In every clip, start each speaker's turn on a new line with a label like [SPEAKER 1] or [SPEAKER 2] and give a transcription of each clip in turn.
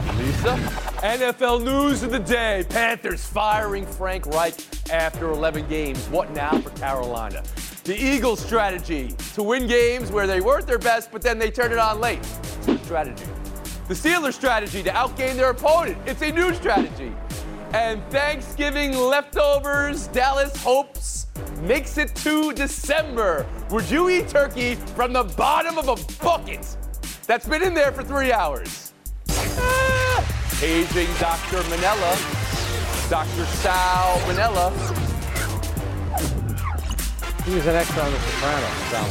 [SPEAKER 1] Lisa? NFL news of the day. Panthers firing Frank Reich after 11 games. What now for Carolina? The Eagles' strategy to win games where they weren't their best, but then they turn it on late. It's a strategy. The Steelers' strategy to outgame their opponent. It's a new strategy. And Thanksgiving leftovers, Dallas hopes, makes it to December. Would you eat turkey from the bottom of a bucket that's been in there for 3 hours? Paging Dr. Manella, Dr. Sal Manella.
[SPEAKER 2] He was an extra on The Sopranos, Sal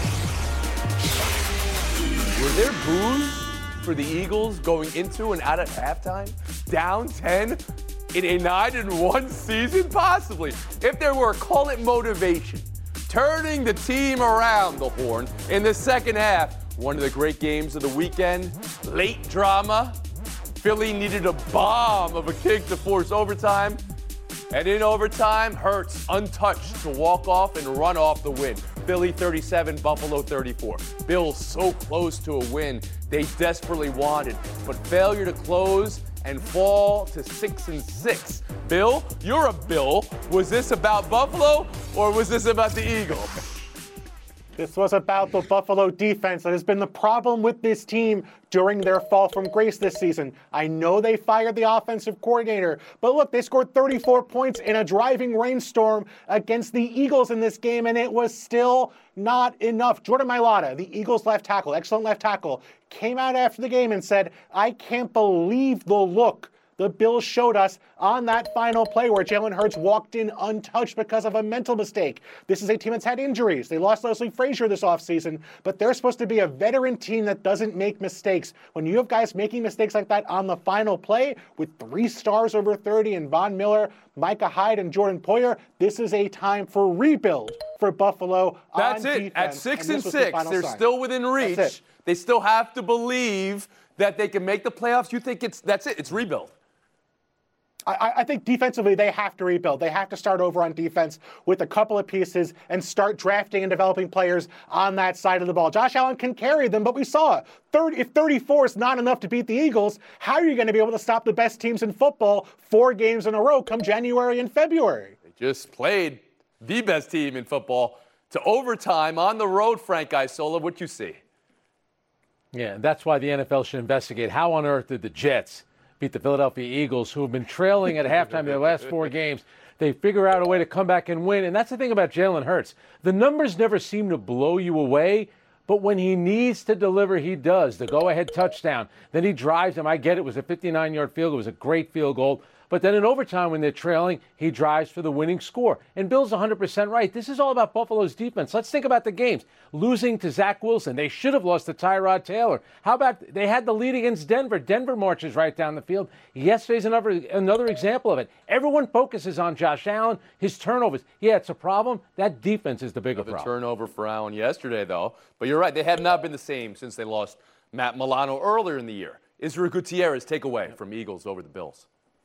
[SPEAKER 2] Manella.
[SPEAKER 1] Were there boos for the Eagles going into and out of halftime? Down 10 in a 9-1 season? Possibly. If there were, call it motivation. Turning the team around the horn in the second half. One of the great games of the weekend. Late drama. Philly needed a bomb of a kick to force overtime. And in overtime, Hurts untouched to walk off and run off the win. Philly 37, Buffalo 34. Bills so close to a win they desperately wanted, but failure to close and fall to 6-6. Bill, you're a Bill. Was this about Buffalo or was this about the Eagles?
[SPEAKER 3] This was about the Buffalo defense that has been the problem with this team during their fall from grace this season. I know they fired the offensive coordinator, but look, they scored 34 points in a driving rainstorm against the Eagles in this game, and it was still not enough. Jordan Mailata, the Eagles left tackle, excellent left tackle, came out after the game and said, I can't believe the look the Bills showed us on that final play where Jalen Hurts walked in untouched because of a mental mistake. This is a team that's had injuries. They lost Leslie Frazier this offseason, but they're supposed to be a veteran team that doesn't make mistakes. When you have guys making mistakes like that on the final play with 3 stars over 30 and Von Miller, Micah Hyde, and Jordan Poyer, this is a time for rebuild for Buffalo.
[SPEAKER 1] That's
[SPEAKER 3] on
[SPEAKER 1] it.
[SPEAKER 3] defense.
[SPEAKER 1] At 6-6, they're still within reach. They still have to believe that they can make the playoffs. You think that's it? It's rebuild.
[SPEAKER 3] I think defensively they have to rebuild. They have to start over on defense with a couple of pieces and start drafting and developing players on that side of the ball. Josh Allen can carry them, but we saw if 34 is not enough to beat the Eagles, how are you going to be able to stop the best teams in football 4 games in a row come January and February?
[SPEAKER 1] They just played the best team in football to overtime on the road, Frank Isola. What you see?
[SPEAKER 2] Yeah, that's why the NFL should investigate how on earth did the Jets beat the Philadelphia Eagles, who have been trailing at halftime in their last 4 games. They figure out a way to come back and win. And that's the thing about Jalen Hurts. The numbers never seem to blow you away, but when he needs to deliver, he does. The go-ahead touchdown. Then he drives them. I get it was a 59-yard field goal. It was a great field goal. But then in overtime, when they're trailing, he drives for the winning score. And Bill's 100% right. This is all about Buffalo's defense. Let's think about the games. Losing to Zach Wilson. They should have lost to Tyrod Taylor. How about they had the lead against Denver? Denver marches right down the field. Yesterday's another example of it. Everyone focuses on Josh Allen, his turnovers. Yeah, it's a problem. That defense is the bigger problem.
[SPEAKER 1] Turnover for Allen yesterday, though. But you're right. They have not been the same since they lost Matt Milano earlier in the year. Israel Gutierrez, takeaway from Eagles over the Bills.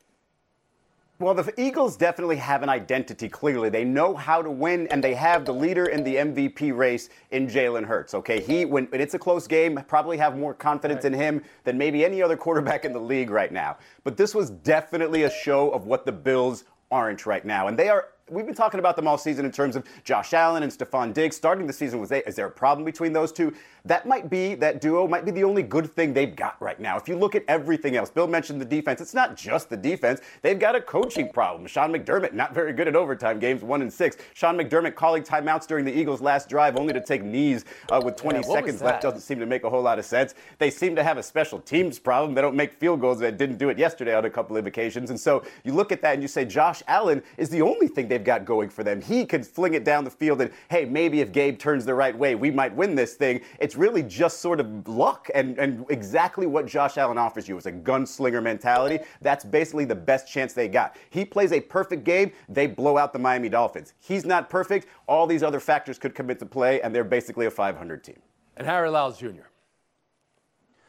[SPEAKER 4] Well, the Eagles definitely have an identity, clearly. They know how to win, and they have the leader in the MVP race in Jalen Hurts, okay? When it's a close game, probably have more confidence in him than maybe any other quarterback in the league right now. But this was definitely a show of what the Bills aren't right now. And we've been talking about them all season in terms of Josh Allen and Stephon Diggs. Starting the season, is there a problem between those two? That duo might be the only good thing they've got right now. If you look at everything else, Bill mentioned the defense. It's not just the defense. They've got a coaching problem. Sean McDermott, not very good at overtime games, 1-6. Sean McDermott calling timeouts during the Eagles' last drive only to take knees with 20 seconds left. Doesn't seem to make a whole lot of sense. They seem to have a special teams problem. They don't make field goals. They didn't do it yesterday on a couple of occasions. And so you look at that and you say Josh Allen is the only thing they've got going for them. He can fling it down the field and, hey, maybe if Gabe turns the right way, we might win this thing. It's really just sort of luck and exactly what Josh Allen offers you is a gunslinger mentality. That's basically the best chance they got. He plays a perfect game, they blow out the Miami Dolphins. He's not perfect. All these other factors could come into play, and they're basically a 500 team.
[SPEAKER 1] And Harry Lyles Jr.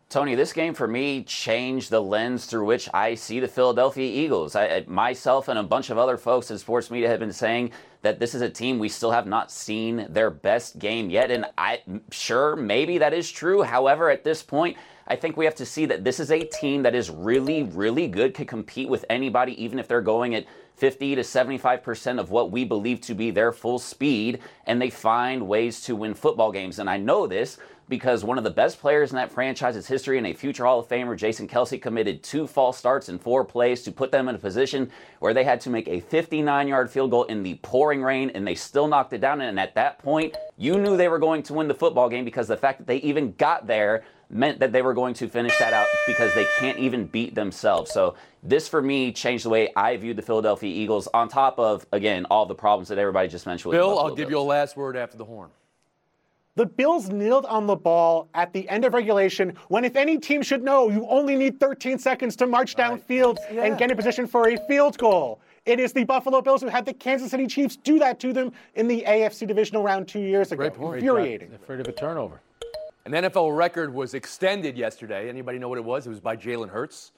[SPEAKER 5] Tony, this game for me changed the lens through which I see the Philadelphia Eagles. Myself and a bunch of other folks in sports media have been saying that this is a team we still have not seen their best game yet. And sure, maybe that is true. However, at this point, I think we have to see that this is a team that is really, really good, can compete with anybody, even if they're going at 50 to 75% of what we believe to be their full speed, and they find ways to win football games. And I know this because one of the best players in that franchise's history and a future Hall of Famer, Jason Kelce, committed 2 false starts in 4 plays to put them in a position where they had to make a 59-yard field goal in the pouring rain, and they still knocked it down. And at that point, you knew they were going to win the football game because the fact that they even got there meant that they were going to finish that out because they can't even beat themselves. So this, for me, changed the way I viewed the Philadelphia Eagles, on top of, again, all the problems that everybody just mentioned.
[SPEAKER 1] Bill, I'll give you a last word after the horn.
[SPEAKER 3] The Bills kneeled on the ball at the end of regulation when, if any team should know, you only need 13 seconds to march downfield and get in position for a field goal. It is the Buffalo Bills who had the Kansas City Chiefs do that to them in the AFC divisional round 2 years ago.
[SPEAKER 2] Great point.
[SPEAKER 3] Infuriating.
[SPEAKER 2] Afraid of a turnover.
[SPEAKER 1] An NFL record was extended yesterday. Anybody know what it was? It was by Jalen Hurts.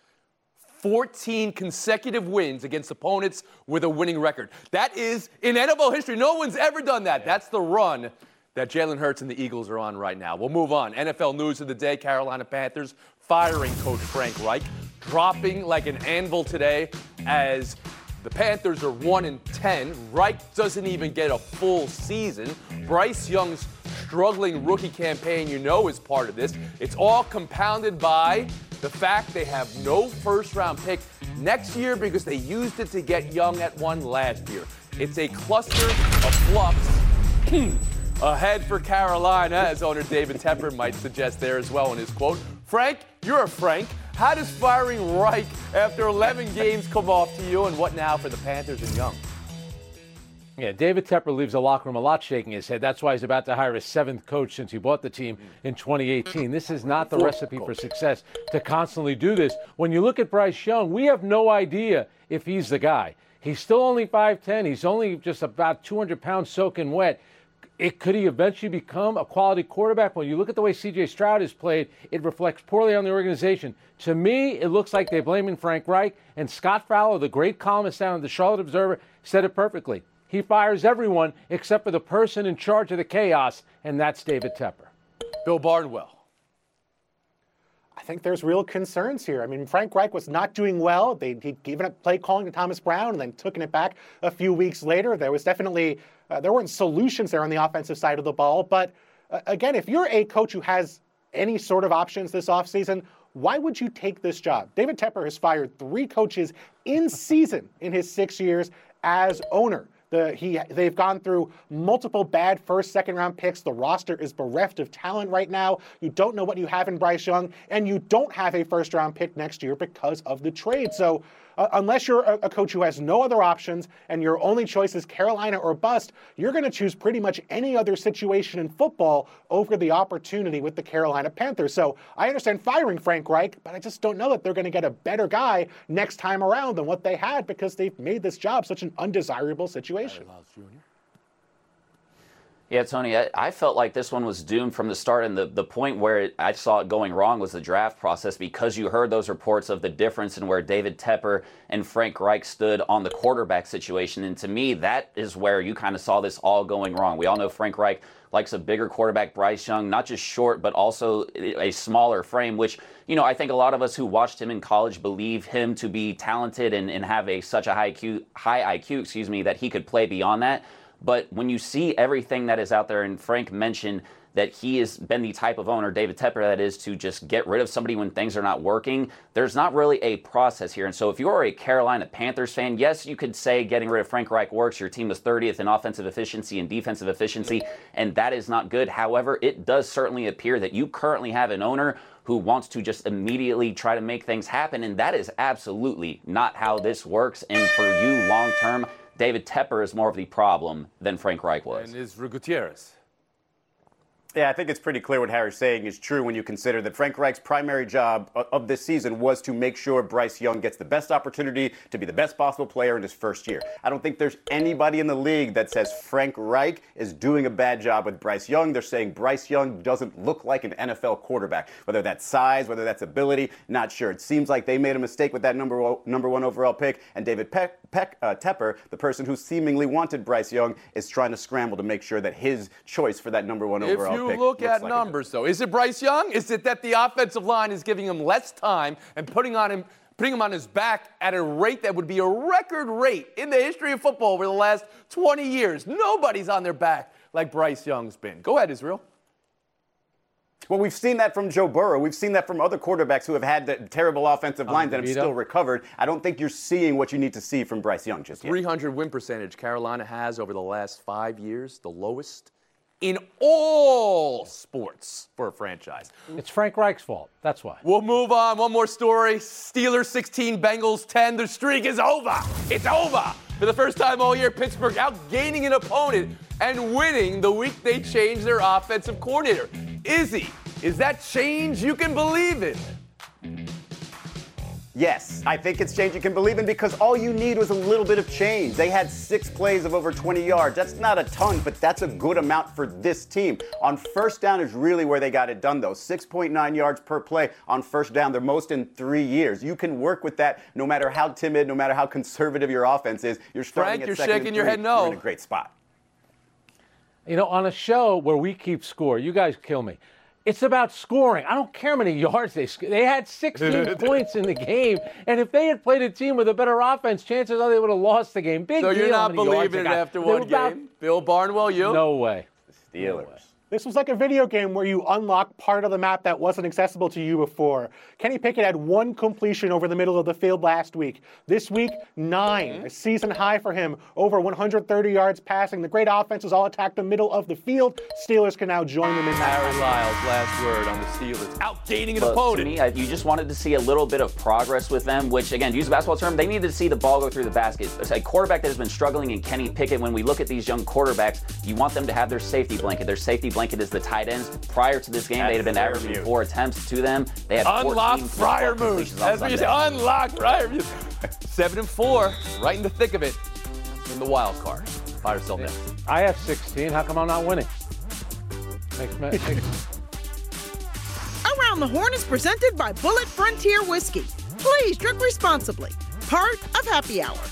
[SPEAKER 1] 14 consecutive wins against opponents with a winning record. That is, in NFL history, no one's ever done that. That's the run that Jalen Hurts and the Eagles are on right now. We'll move on. NFL news of the day, Carolina Panthers firing Coach Frank Reich, dropping like an anvil today as the Panthers are 1-10. Reich doesn't even get a full season. Bryce Young's struggling rookie campaign, is part of this. It's all compounded by the fact they have no first-round pick next year because they used it to get Young at one last year. It's a cluster of flux ahead for Carolina, as owner David Tepper might suggest there as well in his quote. Frank, you're a Frank. How does firing Reich after 11 games come off to you, and what now for the Panthers and Young?
[SPEAKER 2] Yeah, David Tepper leaves the locker room a lot shaking his head. That's why he's about to hire his 7th coach since he bought the team in 2018. This is not the recipe for success to constantly do this. When you look at Bryce Young, we have no idea if he's the guy. He's still only 5'10". He's only just about 200 pounds soaking wet. Could he eventually become a quality quarterback? When you look at the way C.J. Stroud has played, it reflects poorly on the organization. To me, it looks like they're blaming Frank Reich, and Scott Fowler, the great columnist down at the Charlotte Observer, said it perfectly. He fires everyone except for the person in charge of the chaos, and that's David Tepper.
[SPEAKER 1] Bill Barnwell.
[SPEAKER 3] I think there's real concerns here. I mean, Frank Reich was not doing well. He'd given up play calling to Thomas Brown and then taken it back a few weeks later. There was definitely, there weren't solutions there on the offensive side of the ball. But again, if you're a coach who has any sort of options this offseason, why would you take this job? David Tepper has fired 3 coaches in season in his 6 years as owner. They've gone through multiple bad first, second-round picks. The roster is bereft of talent right now. You don't know what you have in Bryce Young, and you don't have a first-round pick next year because of the trade. So unless you're a coach who has no other options and your only choice is Carolina or bust, you're going to choose pretty much any other situation in football over the opportunity with the Carolina Panthers. So I understand firing Frank Reich, but I just don't know that they're going to get a better guy next time around than what they had because they've made this job such an undesirable situation.
[SPEAKER 5] Yeah, Tony, I felt like this one was doomed from the start, and the point where I saw it going wrong was the draft process, because you heard those reports of the difference in where David Tepper and Frank Reich stood on the quarterback situation, and to me, that is where you kind of saw this all going wrong. We all know Frank Reich likes a bigger quarterback, Bryce Young, not just short, but also a smaller frame, which, I think a lot of us who watched him in college believe him to be talented and have such a high IQ, that he could play beyond that. But when you see everything that is out there, and Frank mentioned that he has been the type of owner, David Tepper, that is to just get rid of somebody when things are not working, there's not really a process here. And so if you're a Carolina Panthers fan, yes, you could say getting rid of Frank Reich works. Your team was 30th in offensive efficiency and defensive efficiency, and that is not good. However, it does certainly appear that you currently have an owner who wants to just immediately try to make things happen, and that is absolutely not how this works. And for you long-term, David Tepper is more of the problem than Frank Reich was.
[SPEAKER 1] And Israel Gutierrez.
[SPEAKER 4] Yeah, I think it's pretty clear what Harry's saying is true when you consider that Frank Reich's primary job of this season was to make sure Bryce Young gets the best opportunity to be the best possible player in his first year. I don't think there's anybody in the league that says Frank Reich is doing a bad job with Bryce Young. They're saying Bryce Young doesn't look like an NFL quarterback. Whether that's size, whether that's ability, not sure. It seems like they made a mistake with that number one overall pick, and David Tepper, the person who seemingly wanted Bryce Young, is trying to scramble to make sure that his choice for that number one overall pick.
[SPEAKER 1] If you look at numbers, though, is it Bryce Young? Is it that the offensive line is giving him less time and putting him on his back at a rate that would be a record rate in the history of football over the last 20 years? Nobody's on their back like Bryce Young's been. Go ahead, Israel.
[SPEAKER 4] Well, we've seen that from Joe Burrow. We've seen that from other quarterbacks who have had the terrible offensive line that have still recovered. I don't think you're seeing what you need to see from Bryce Young just yet.
[SPEAKER 1] 300 win percentage Carolina has over the last 5 years, the lowest in all sports for a franchise.
[SPEAKER 2] It's Frank Reich's fault. That's why.
[SPEAKER 1] We'll move on. One more story. Steelers 16, Bengals 10. The streak is over. It's over. For the first time all year, Pittsburgh outgaining an opponent and winning the week they changed their offensive coordinator. Izzy, is that change you can believe in?
[SPEAKER 4] Yes, I think it's change you can believe in because all you need was a little bit of change. They had 6 plays of over 20 yards. That's not a ton, but that's a good amount for this team. On first down is really where they got it done, though. 6.9 yards per play on first down, their most in 3 years. You can work with that no matter how timid, no matter how conservative your offense is. You're starting
[SPEAKER 1] Frank, you're
[SPEAKER 4] second
[SPEAKER 1] shaking
[SPEAKER 4] and
[SPEAKER 1] your
[SPEAKER 4] 3.
[SPEAKER 1] head no.
[SPEAKER 4] You're in a great spot.
[SPEAKER 2] You know, on a show where we keep score, you guys kill me. It's about scoring. I don't care how many yards they had 16 points in the game, and if they had played a team with a better offense, chances are they would have lost the game. Big
[SPEAKER 1] so
[SPEAKER 2] deal.
[SPEAKER 1] You're not believing it after one game? Bill Barnwell, you?
[SPEAKER 2] No way.
[SPEAKER 4] Steelers.
[SPEAKER 3] This was like a video game where you unlock part of the map that wasn't accessible to you before. Kenny Pickett had 1 completion over the middle of the field last week. This week, 9. A season high for him. Over 130 yards passing. The great offenses all attack the middle of the field. Steelers can now join them in that.
[SPEAKER 1] Harry Lyles, last word on the Steelers. Outgaining an opponent.
[SPEAKER 5] To me, you just wanted to see a little bit of progress with them, which, again, to use a basketball term, they needed to see the ball go through the basket. It's a quarterback that has been struggling in Kenny Pickett. When we look at these young quarterbacks, you want them to have their safety blanket. Their safety blanket is the tight ends. Prior to this game, they had been averaging 4 attempts to them. They had
[SPEAKER 1] unlocked Freiermuth. That's what you say. Unlocked Freiermuth. 7-4, right in the thick of it, in the wild card. Fire yourself next.
[SPEAKER 2] I have 16. How come I'm not winning?
[SPEAKER 6] Around the Horn is presented by Bullet Frontier Whiskey. Please drink responsibly. Part of Happy Hour.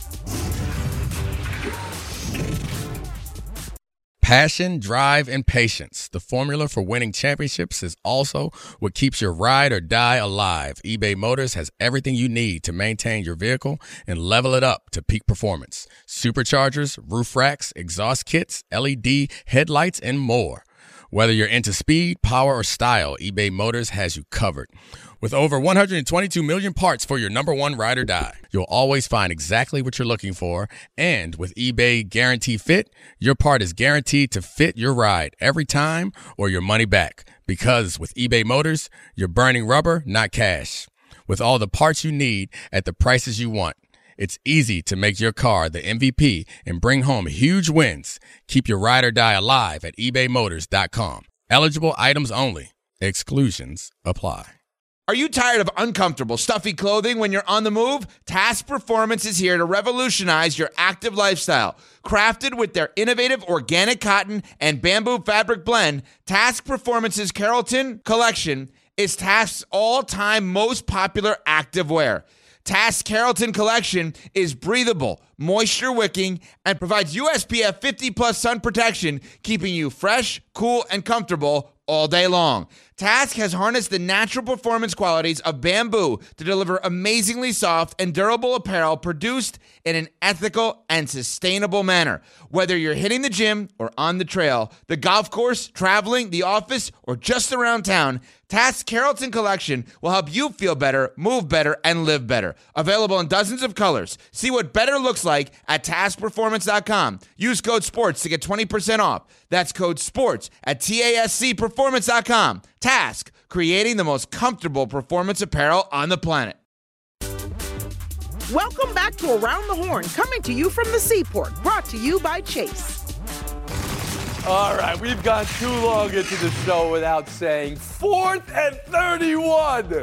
[SPEAKER 7] Passion, drive, and patience. The formula for winning championships is also what keeps your ride or die alive. eBay Motors has everything you need to maintain your vehicle and level it up to peak performance. Superchargers, roof racks, exhaust kits, LED headlights, and more. Whether you're into speed, power, or style, eBay Motors has you covered. With over 122 million parts for your number one ride or die, you'll always find exactly what you're looking for. And with eBay Guarantee Fit, your part is guaranteed to fit your ride every time or your money back. Because with eBay Motors, you're burning rubber, not cash. With all the parts you need at the prices you want, it's easy to make your car the MVP and bring home huge wins. Keep your ride or die alive at ebaymotors.com. Eligible items only. Exclusions apply.
[SPEAKER 8] Are you tired of uncomfortable, stuffy clothing when you're on the move? Task Performance is here to revolutionize your active lifestyle. Crafted with their innovative organic cotton and bamboo fabric blend, Task Performance's Carrollton collection is Task's all-time most popular active wear. Task Carrollton collection is breathable, moisture-wicking, and provides USPF 50+ sun protection, keeping you fresh, cool, and comfortable all day long. Task has harnessed the natural performance qualities of bamboo to deliver amazingly soft and durable apparel produced in an ethical and sustainable manner. Whether you're hitting the gym or on the trail, the golf course, traveling, the office, or just around town, Task Carrollton Collection will help you feel better, move better, and live better. Available in dozens of colors. See what better looks like at TaskPerformance.com. Use code SPORTS to get 20% off. That's code SPORTS at TaskPerformance.com. Task, creating the most comfortable performance apparel on the planet.
[SPEAKER 6] Welcome back to Around the Horn, coming to you from the Seaport, brought to you by Chase.
[SPEAKER 1] All right, we've gone too long into the show without saying 4th and 31.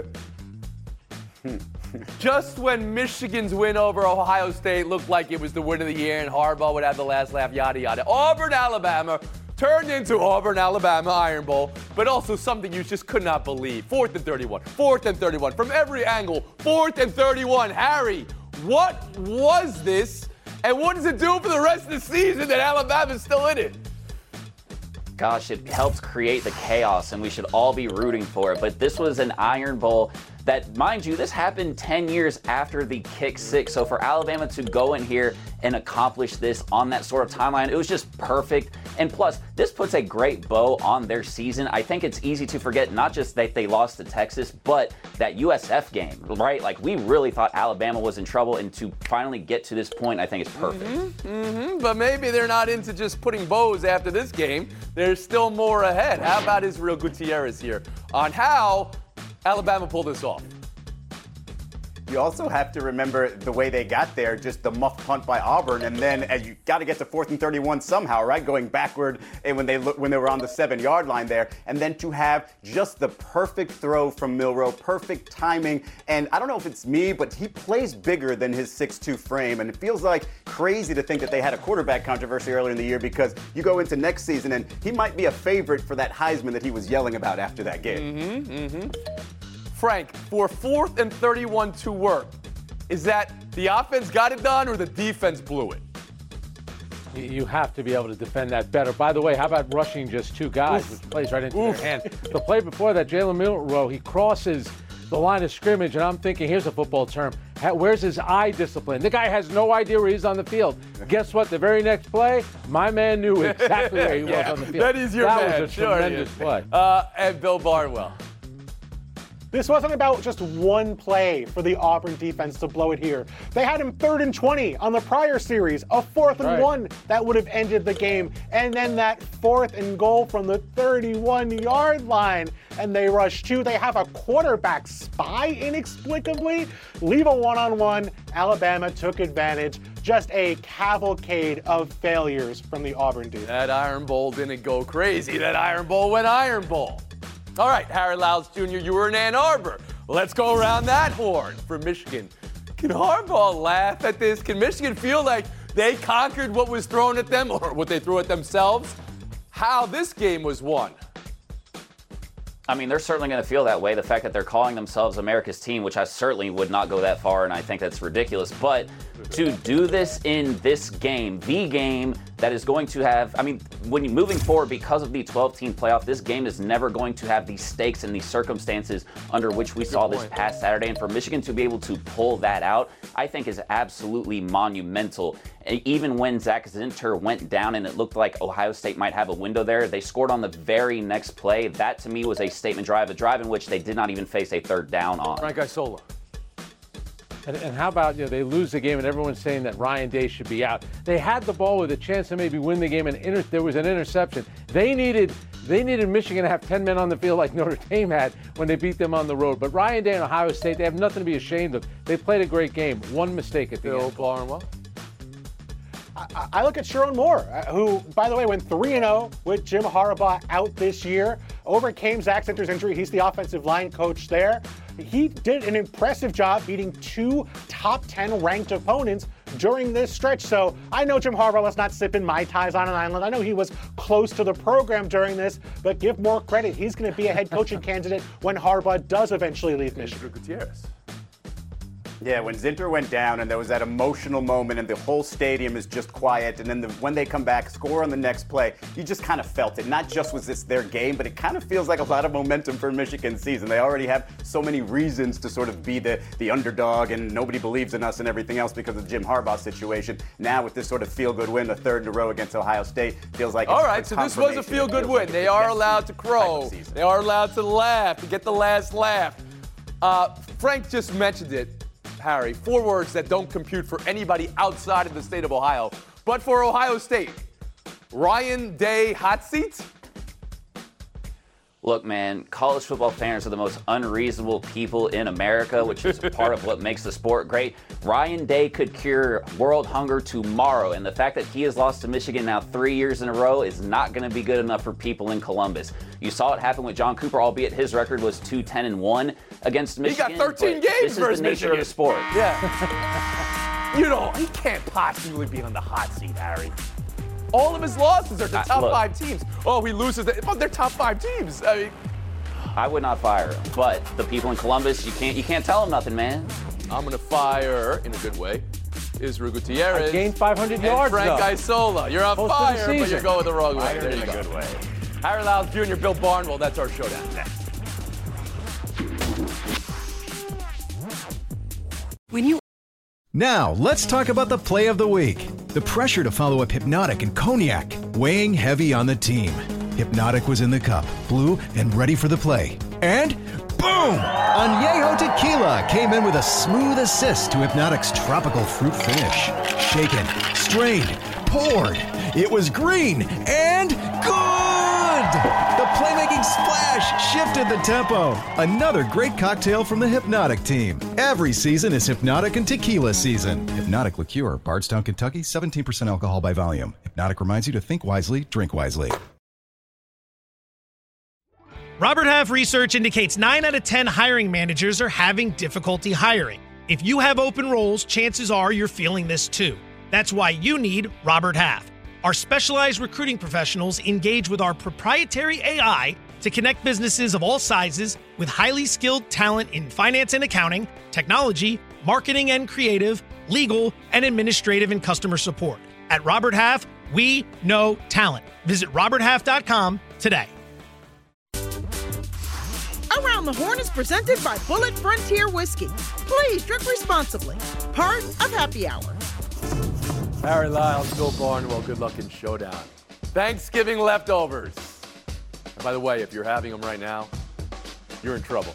[SPEAKER 1] Just when Michigan's win over Ohio State looked like it was the win of the year and Harbaugh would have the last laugh, yada, yada. Auburn, Alabama turned into Auburn, Alabama Iron Bowl, but also something you just could not believe. 4th and 31. 4th and 31. From every angle, 4th and 31. Harry, what was this? And what does it do for the rest of the season that Alabama's still in it?
[SPEAKER 5] Gosh, it helps create the chaos, and we should all be rooting for it. But this was an Iron Bowl that, mind you, this happened 10 years after the kick six. So for Alabama to go in here and accomplish this on that sort of timeline, it was just perfect. And plus, this puts a great bow on their season. I think it's easy to forget not just that they lost to Texas, but that USF game, right? Like, we really thought Alabama was in trouble, and to finally get to this point, I think it's perfect.
[SPEAKER 1] But maybe they're not into just putting bows after this game. There's still more ahead. How about Israel Gutierrez here on how Alabama pulled this off?
[SPEAKER 4] You also have to remember the way they got there, just the muff punt by Auburn, and then as you got to get to 4th and 31 somehow, right? Going backward and when they were on the 7-yard line there, and then to have just the perfect throw from Milroe, perfect timing. And I don't know if it's me, but he plays bigger than his 6'2" frame, and it feels like crazy to think that they had a quarterback controversy earlier in the year, because you go into next season and he might be a favorite for that Heisman that he was yelling about after that game.
[SPEAKER 1] Frank, for 4th and 31 to work, is that the offense got it done or the defense blew it?
[SPEAKER 2] You have to be able to defend that better. By the way, how about rushing just two guys, which plays right into their hand? The play before that, Jalen Milroe, he crosses the line of scrimmage, and I'm thinking, here's a football term, where's his eye discipline? The guy has no idea where he's on the field. Guess what? The very next play, my man knew exactly where he was on the field.
[SPEAKER 1] That is your man.
[SPEAKER 2] That was a tremendous play.
[SPEAKER 1] And Bill Barnwell.
[SPEAKER 3] This wasn't about just one play for the Auburn defense to blow it here. They had him 3rd and 20 on the prior series, a 4th and 1 that would have ended the game, and then that 4th and goal from the 31-yard line, and they rush 2. They have a quarterback spy inexplicably. Leave a one-on-one. Alabama took advantage. Just a cavalcade of failures from the Auburn defense.
[SPEAKER 1] That Iron Bowl didn't go crazy. That Iron Bowl went Iron Bowl. All right, Harry Louds Jr., you were in Ann Arbor. Let's go around that horn for Michigan. Can Harbaugh laugh at this? Can Michigan feel like they conquered what was thrown at them or what they threw at themselves? How this game was won?
[SPEAKER 5] I mean, they're certainly going to feel that way. The fact that they're calling themselves America's team, which I certainly would not go that far, and I think that's ridiculous. But to do this in this game, the game that is going to have, I mean, when you're moving forward because of the 12-team playoff, this game is never going to have the stakes and the circumstances under which we saw this past Saturday. And for Michigan to be able to pull that out, I think is absolutely monumental. Even when Zach Zinter went down and it looked like Ohio State might have a window there, they scored on the very next play. That, to me, was a statement drive, a drive in which they did not even face a 3rd down on.
[SPEAKER 1] Frank Isola.
[SPEAKER 2] And how about, they lose the game and everyone's saying that Ryan Day should be out. They had the ball with a chance to maybe win the game, and there was an interception. They needed Michigan to have 10 men on the field like Notre Dame had when they beat them on the road. But Ryan Day and Ohio State, they have nothing to be ashamed of. They played a great game. One mistake at the end.
[SPEAKER 1] Bill Barnwell.
[SPEAKER 3] I look at Sherrone Moore, who, by the way, went 3-0 with Jim Harbaugh out this year. Overcame Zach Zinter's injury. He's the offensive line coach there. He did an impressive job beating 2 top 10 ranked opponents during this stretch. So I know Jim Harbaugh was not sipping Mai Tais on an island. I know he was close to the program during this, but give Moore credit. He's going to be a head coaching candidate when Harbaugh does eventually leave Michigan.
[SPEAKER 1] Gutierrez.
[SPEAKER 4] Yeah, when Zinter went down and there was that emotional moment and the whole stadium is just quiet, and then when they come back, score on the next play, you just kind of felt it. Not just was this their game, but it kind of feels like a lot of momentum for Michigan's season. They already have so many reasons to sort of be the underdog, and nobody believes in us and everything else because of the Jim Harbaugh situation. Now with this sort of feel-good win, the 3rd in a row against Ohio State, feels like it's
[SPEAKER 1] all right, so this was a feel-good win. They are allowed to crow. They are allowed to laugh, to get the last laugh. Frank just mentioned it. Harry, 4 words that don't compute for anybody outside of the state of Ohio. But for Ohio State, Ryan Day hot seat?
[SPEAKER 5] Look, man, college football fans are the most unreasonable people in America, which is part of what makes the sport great. Ryan Day could cure world hunger tomorrow, and the fact that he has lost to Michigan now 3 years in a row is not going to be good enough for people in Columbus. You saw it happen with John Cooper, albeit his record was 2-10-1 against Michigan.
[SPEAKER 1] He got 13 games
[SPEAKER 5] this
[SPEAKER 1] versus
[SPEAKER 5] is the nature
[SPEAKER 1] Michigan.
[SPEAKER 5] of the sport.
[SPEAKER 1] Yeah. He can't possibly be on the hot seat, Harry. All of his losses are to top
[SPEAKER 5] look,
[SPEAKER 1] 5 teams. Oh, he loses. But they're top 5 teams. I mean,
[SPEAKER 5] I would not fire him, but the people in Columbus, you can't tell them nothing, man.
[SPEAKER 1] I'm gonna fire in a good way. Israel Gutierrez.
[SPEAKER 2] I gained 500 yards.
[SPEAKER 1] Frank Isola. You're on fire, but you're going the wrong way. There you go.
[SPEAKER 4] Good way.
[SPEAKER 1] Harry Lyles Jr., Bill Barnwell. That's our showdown next.
[SPEAKER 9] Now, let's talk about the play of the week. The pressure to follow up Hypnotic and Cognac, weighing heavy on the team. Hypnotic was in the cup, blue, and ready for the play. And boom! Añejo Tequila came in with a smooth assist to Hypnotic's tropical fruit finish. Shaken, strained, poured. It was green and good! The playmaking splash shifted the tempo. Another great cocktail from the Hypnotic team. Every season is Hypnotic and Tequila season. Hypnotic Liqueur, Bardstown, Kentucky, 17% alcohol by volume. Hypnotic reminds you to think wisely, drink wisely.
[SPEAKER 10] Robert Half research indicates 9 out of 10 hiring managers are having difficulty hiring. If you have open roles, chances are you're feeling this too. That's why you need Robert Half. Our specialized recruiting professionals engage with our proprietary AI to connect businesses of all sizes with highly skilled talent in finance and accounting, technology, marketing and creative, legal, and administrative and customer support. At Robert Half, we know talent. Visit roberthalf.com today.
[SPEAKER 6] Around the Horn is presented by Bullet Frontier Whiskey. Please drink responsibly. Part of Happy Hour.
[SPEAKER 1] Harry Lyles, Bill Barnwell, good luck in showdown. Thanksgiving leftovers. And by the way, if you're having them right now, you're in trouble.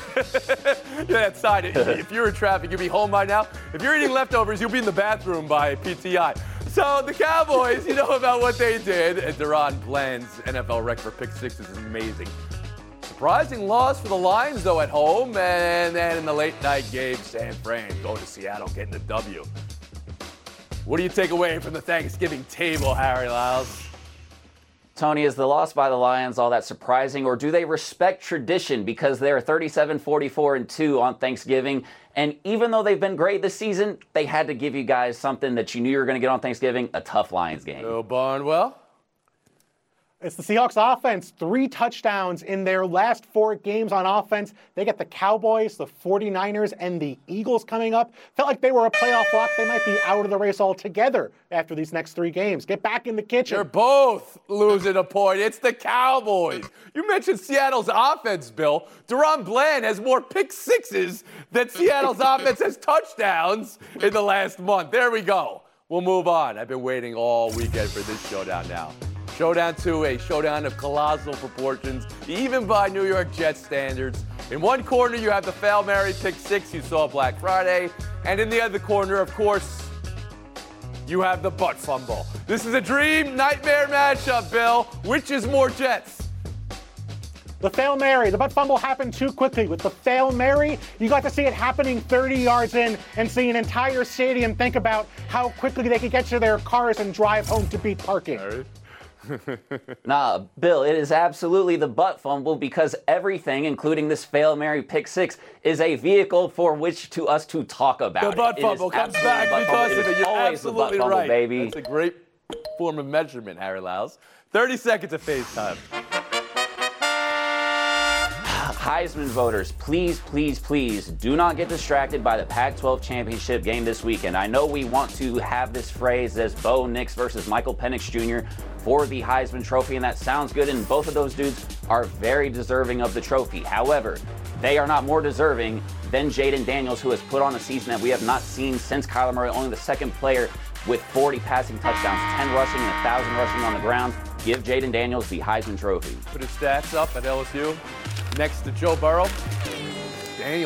[SPEAKER 1] Yeah, that side, if you're in traffic, you'll be home by now. If you're eating leftovers, you'll be in the bathroom by PTI. So the Cowboys, you know about what they did. And Deron Bland's NFL record for pick sixes is amazing. Surprising loss for the Lions, though, at home. And then in the late night game, San Fran going to Seattle, getting the W. What do you take away from the Thanksgiving table, Harry Lyles?
[SPEAKER 5] Tony, is the loss by the Lions all that surprising, or do they respect tradition because they're 37-44-2 on Thanksgiving? And even though they've been great this season, they had to give you guys something that you knew you were going to get on Thanksgiving, a tough Lions game.
[SPEAKER 1] Bill Barnwell?
[SPEAKER 3] It's the Seahawks offense, 3 touchdowns in their last 4 games on offense. They get the Cowboys, the 49ers, and the Eagles coming up. Felt like they were a playoff lock. They might be out of the race altogether after these next 3 games. Get back in the kitchen.
[SPEAKER 1] They're both losing a point. It's the Cowboys. You mentioned Seattle's offense, Bill. Deron Bland has more pick sixes than Seattle's offense has touchdowns in the last month. There we go. We'll move on. I've been waiting all weekend for this showdown now. Showdown 2, a showdown of colossal proportions, even by New York Jets standards. In one corner, you have the Fail Mary pick six you saw Black Friday. And in the other corner, of course, you have the butt fumble. This is a dream nightmare matchup, Bill. Which is more Jets?
[SPEAKER 3] The Fail Mary. The butt fumble happened too quickly. With the Fail Mary, you got to see it happening 30 yards in and see an entire stadium think about how quickly they could get to their cars and drive home to beat parking.
[SPEAKER 5] Nah, Bill, it is absolutely the butt fumble because everything, including this Fail Mary pick six, is a vehicle for which to us to talk about.
[SPEAKER 1] The butt fumble comes back because of it. You're absolutely right.
[SPEAKER 5] Baby.
[SPEAKER 1] That's a great form of measurement, Harry Lyles. 30 seconds of FaceTime.
[SPEAKER 5] Heisman voters, please, please, please do not get distracted by the Pac-12 championship game this weekend. I know we want to have this phrase as Bo Nix versus Michael Penix Jr. for the Heisman Trophy, and that sounds good, and both of those dudes are very deserving of the trophy. However, they are not more deserving than Jayden Daniels, who has put on a season that we have not seen since Kyler Murray, only the second player with 40 passing touchdowns, 10 rushing, and 1,000 rushing on the ground. Give Jayden Daniels the Heisman Trophy.
[SPEAKER 1] Put his stats up at LSU next to Joe Burrow.